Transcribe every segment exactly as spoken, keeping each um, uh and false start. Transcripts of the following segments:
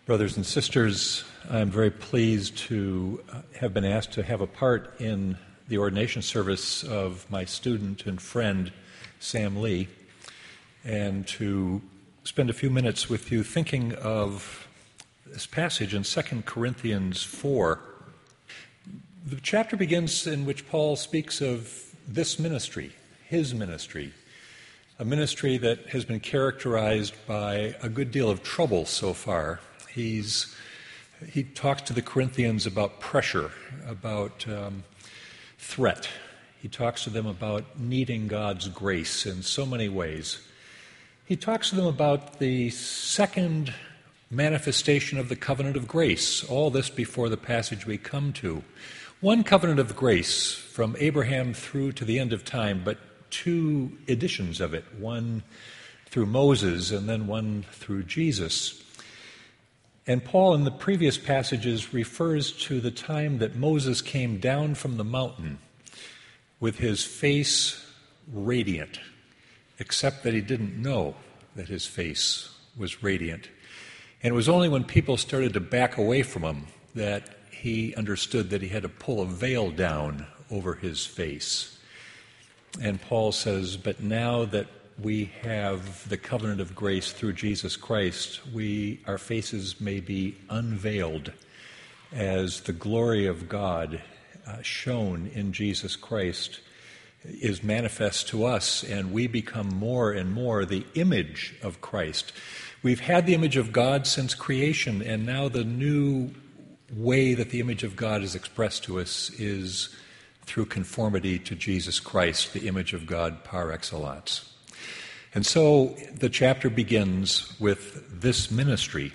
Brothers and sisters, I'm very pleased to have been asked to have a part in the ordination service of my student and friend, Sam Lee, and to spend a few minutes with you thinking of this passage in Second Corinthians four. The chapter begins in which Paul speaks of this ministry, his ministry, a ministry that has been characterized by a good deal of trouble so far. He's, he talks to the Corinthians about pressure, about um, threat. He talks to them about needing God's grace in so many ways. He talks to them about the second manifestation of the covenant of grace, all this before the passage we come to. One covenant of grace from Abraham through to the end of time, but two editions of it, one through Moses and then one through Jesus. And Paul, in the previous passages, refers to the time that Moses came down from the mountain with his face radiant, except that he didn't know that his face was radiant. And it was only when people started to back away from him that he understood that he had to pull a veil down over his face. And Paul says, but now that we have the covenant of grace through Jesus Christ, we our faces may be unveiled as the glory of God uh, shown in Jesus Christ is manifest to us, and we become more and more the image of Christ. We've had the image of God since creation, and now the new way that the image of God is expressed to us is through conformity to Jesus Christ, the image of God par excellence. And so the chapter begins with this ministry.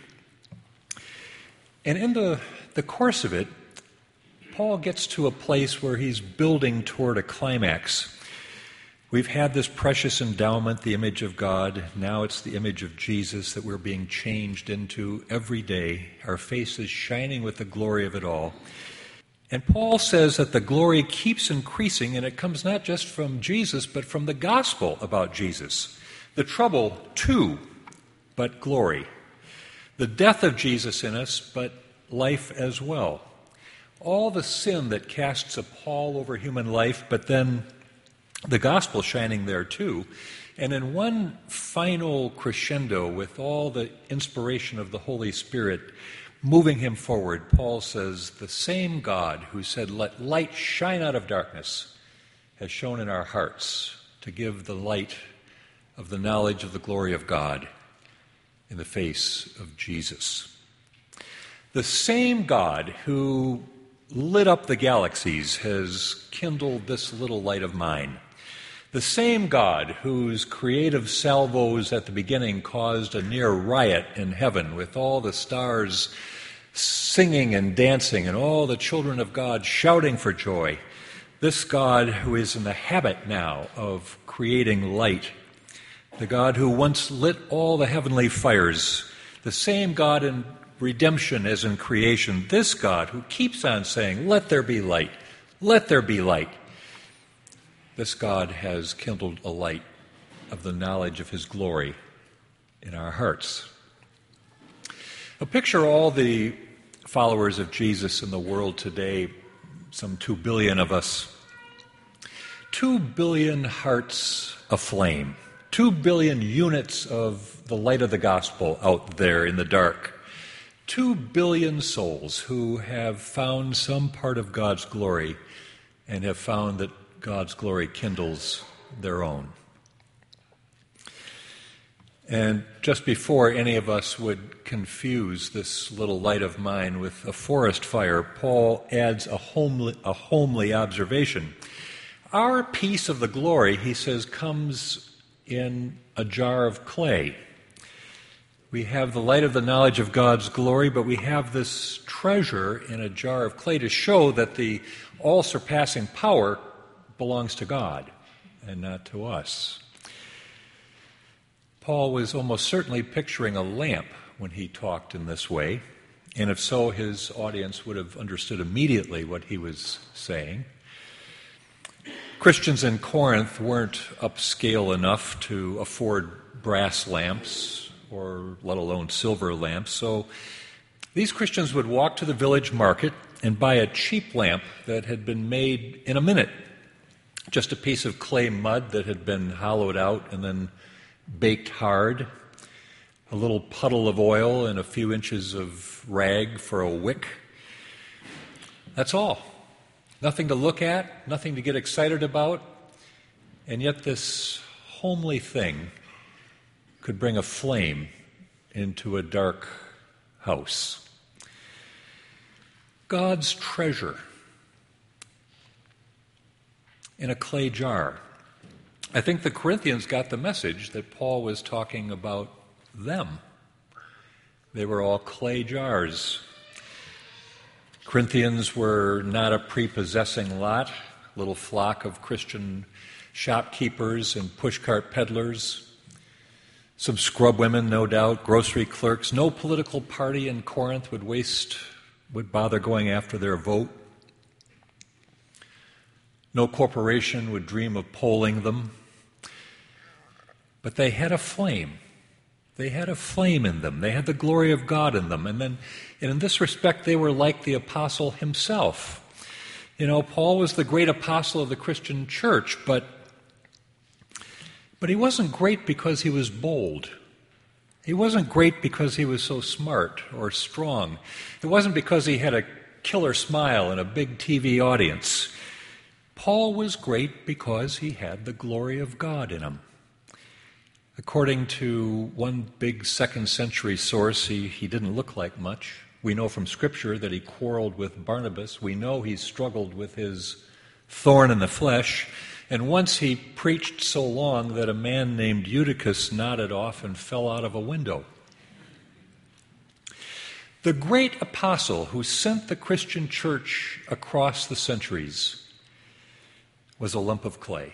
And in the, the course of it, Paul gets to a place where he's building toward a climax. We've had this precious endowment, the image of God. Now it's the image of Jesus that we're being changed into every day. Our faces shining with the glory of it all. And Paul says that the glory keeps increasing, and it comes not just from Jesus, but from the gospel about Jesus. The trouble, too, but glory. The death of Jesus in us, but life as well. All the sin that casts a pall over human life, but then the gospel shining there too. And in one final crescendo with all the inspiration of the Holy Spirit moving him forward, Paul says, the same God who said, let light shine out of darkness, has shone in our hearts to give the light of the knowledge of the glory of God in the face of Jesus. The same God who lit up the galaxies has kindled this little light of mine. The same God whose creative salvos at the beginning caused a near riot in heaven with all the stars singing and dancing and all the children of God shouting for joy. This God who is in the habit now of creating light. The God who once lit all the heavenly fires. The same God in redemption as in creation. This God who keeps on saying, let there be light. Let there be light. This God has kindled a light of the knowledge of his glory in our hearts. Now, picture all the followers of Jesus in the world today, some two billion of us. Two billion hearts aflame. Two billion units of the light of the gospel out there in the dark. Two billion souls who have found some part of God's glory and have found that God's glory kindles their own. And just before any of us would confuse this little light of mine with a forest fire, Paul adds a homely, a homely observation. Our piece of the glory, he says, comes in a jar of clay. We have the light of the knowledge of God's glory, but we have this treasure in a jar of clay to show that the all-surpassing power belongs to God and not to us. Paul was almost certainly picturing a lamp when he talked in this way, and if so, his audience would have understood immediately what he was saying. Christians in Corinth weren't upscale enough to afford brass lamps, or let alone silver lamps, so These Christians would walk to the village market and buy a cheap lamp that had been made in a minute, just a piece of clay mud that had been hollowed out and then baked hard, a little puddle of oil and a few inches of rag for a wick. That's all. Nothing to look at, nothing to get excited about, and yet this homely thing could bring a flame into a dark house. God's treasure in a clay jar. I think the Corinthians got the message that Paul was talking about them. They were all clay jars. Corinthians were not a prepossessing lot, a little flock of Christian shopkeepers and pushcart peddlers, some scrub women, no doubt, grocery clerks. No political party in Corinth would waste, would bother going after their vote. No corporation would dream of polling them. But they had a flame. They had a flame in them. They had the glory of God in them. And then, and in this respect, they were like the apostle himself. You know, Paul was the great apostle of the Christian church, but But he wasn't great because he was bold. He wasn't great because he was so smart or strong. It wasn't because he had a killer smile and a big T V audience. Paul was great because he had the glory of God in him. According to one big second century source, he, he didn't look like much. We know from Scripture that he quarreled with Barnabas. We know he struggled with his thorn in the flesh. And once he preached so long that a man named Eutychus nodded off and fell out of a window. The great apostle who sent the Christian church across the centuries was a lump of clay.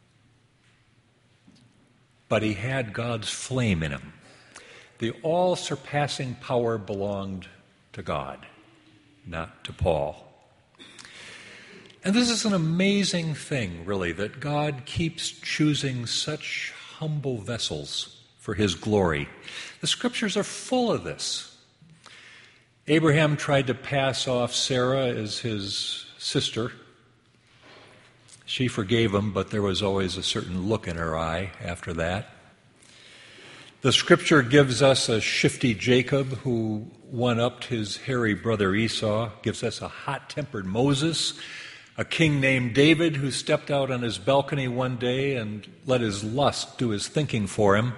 But he had God's flame in him. The all-surpassing power belonged to God, not to Paul. And this is an amazing thing, really, that God keeps choosing such humble vessels for his glory. The Scriptures are full of this. Abraham tried to pass off Sarah as his sister. She forgave him, but there was always a certain look in her eye after that. The Scripture gives us a shifty Jacob who one-upped his hairy brother Esau, gives us a hot-tempered Moses, a king named David who stepped out on his balcony one day and let his lust do his thinking for him.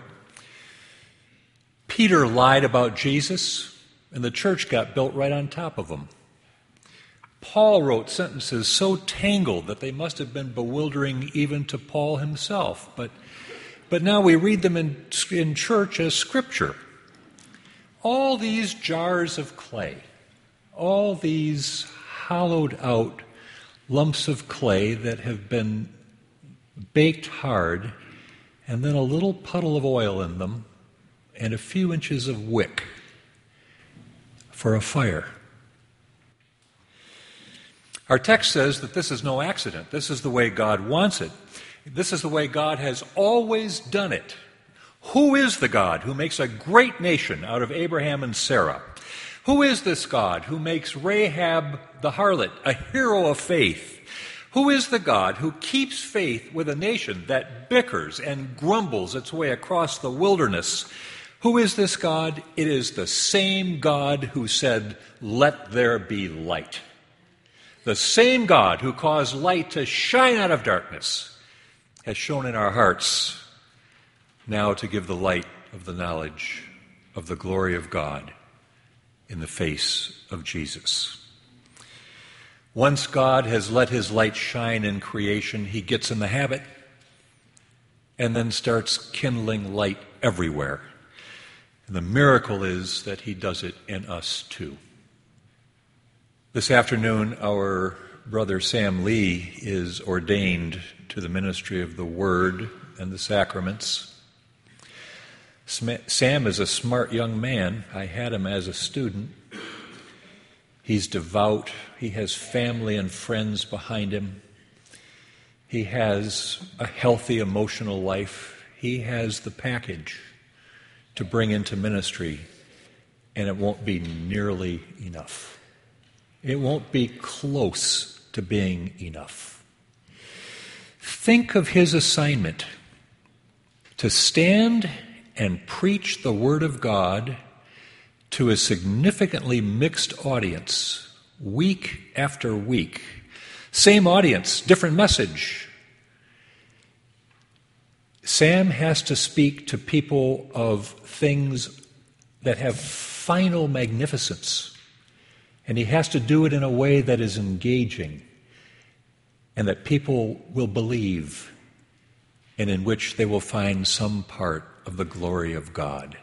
Peter lied about Jesus, and the church got built right on top of him. Paul wrote sentences so tangled that they must have been bewildering even to Paul himself. But, but now we read them in, in church as Scripture. All these jars of clay, all these hollowed out lumps of clay that have been baked hard, and then a little puddle of oil in them, and a few inches of wick for a fire. Our text says that this is no accident. This is the way God wants it. This is the way God has always done it. Who is the God who makes a great nation out of Abraham and Sarah? Who is this God who makes Rahab the harlot a hero of faith? Who is the God who keeps faith with a nation that bickers and grumbles its way across the wilderness? Who is this God? It is the same God who said, "Let there be light." The same God who caused light to shine out of darkness has shone in our hearts now to give the light of the knowledge of the glory of God in the face of Jesus. Once God has let his light shine in creation, he gets in the habit and then starts kindling light everywhere. And the miracle is that he does it in us too. This afternoon, our brother Sam Lee is ordained to the ministry of the Word and the sacraments. Sam is a smart young man. I had him as a student. He's devout. He has family and friends behind him. He has a healthy emotional life. He has the package to bring into ministry. and it won't be nearly enough. It won't be close to being enough. Think of his assignment to stand and preach the Word of God to a significantly mixed audience, week after week. Same audience, different message. Sam has to speak to people of things that have final magnificence, and he has to do it in a way that is engaging and that people will believe, and in which they will find some part of the glory of God.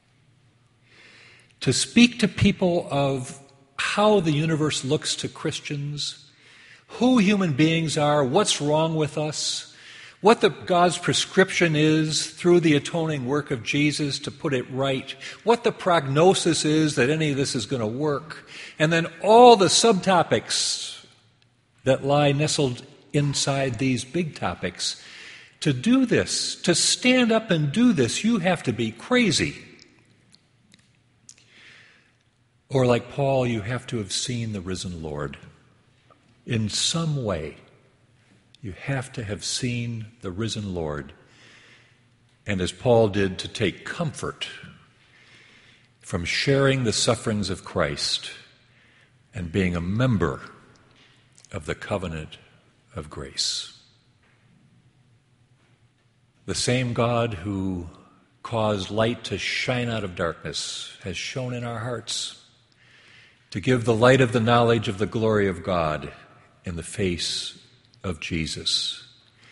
To speak to people of how the universe looks to Christians, who human beings are, what's wrong with us, what the God's prescription is through the atoning work of Jesus to put it right, what the prognosis is that any of this is going to work, and then all the subtopics that lie nestled inside these big topics. To do this, to stand up and do this, you have to be crazy. Or like Paul, you have to have seen the risen Lord. In some way, you have to have seen the risen Lord. And as Paul did, to take comfort from sharing the sufferings of Christ and being a member of the covenant of grace. The same God who caused light to shine out of darkness has shone in our hearts to give the light of the knowledge of the glory of God in the face of Jesus.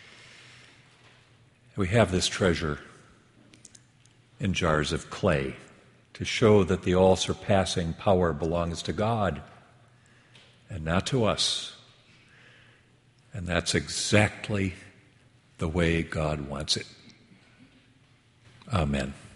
We have this treasure in jars of clay to show that the all-surpassing power belongs to God and not to us. And that's exactly the way God wants it. Amen.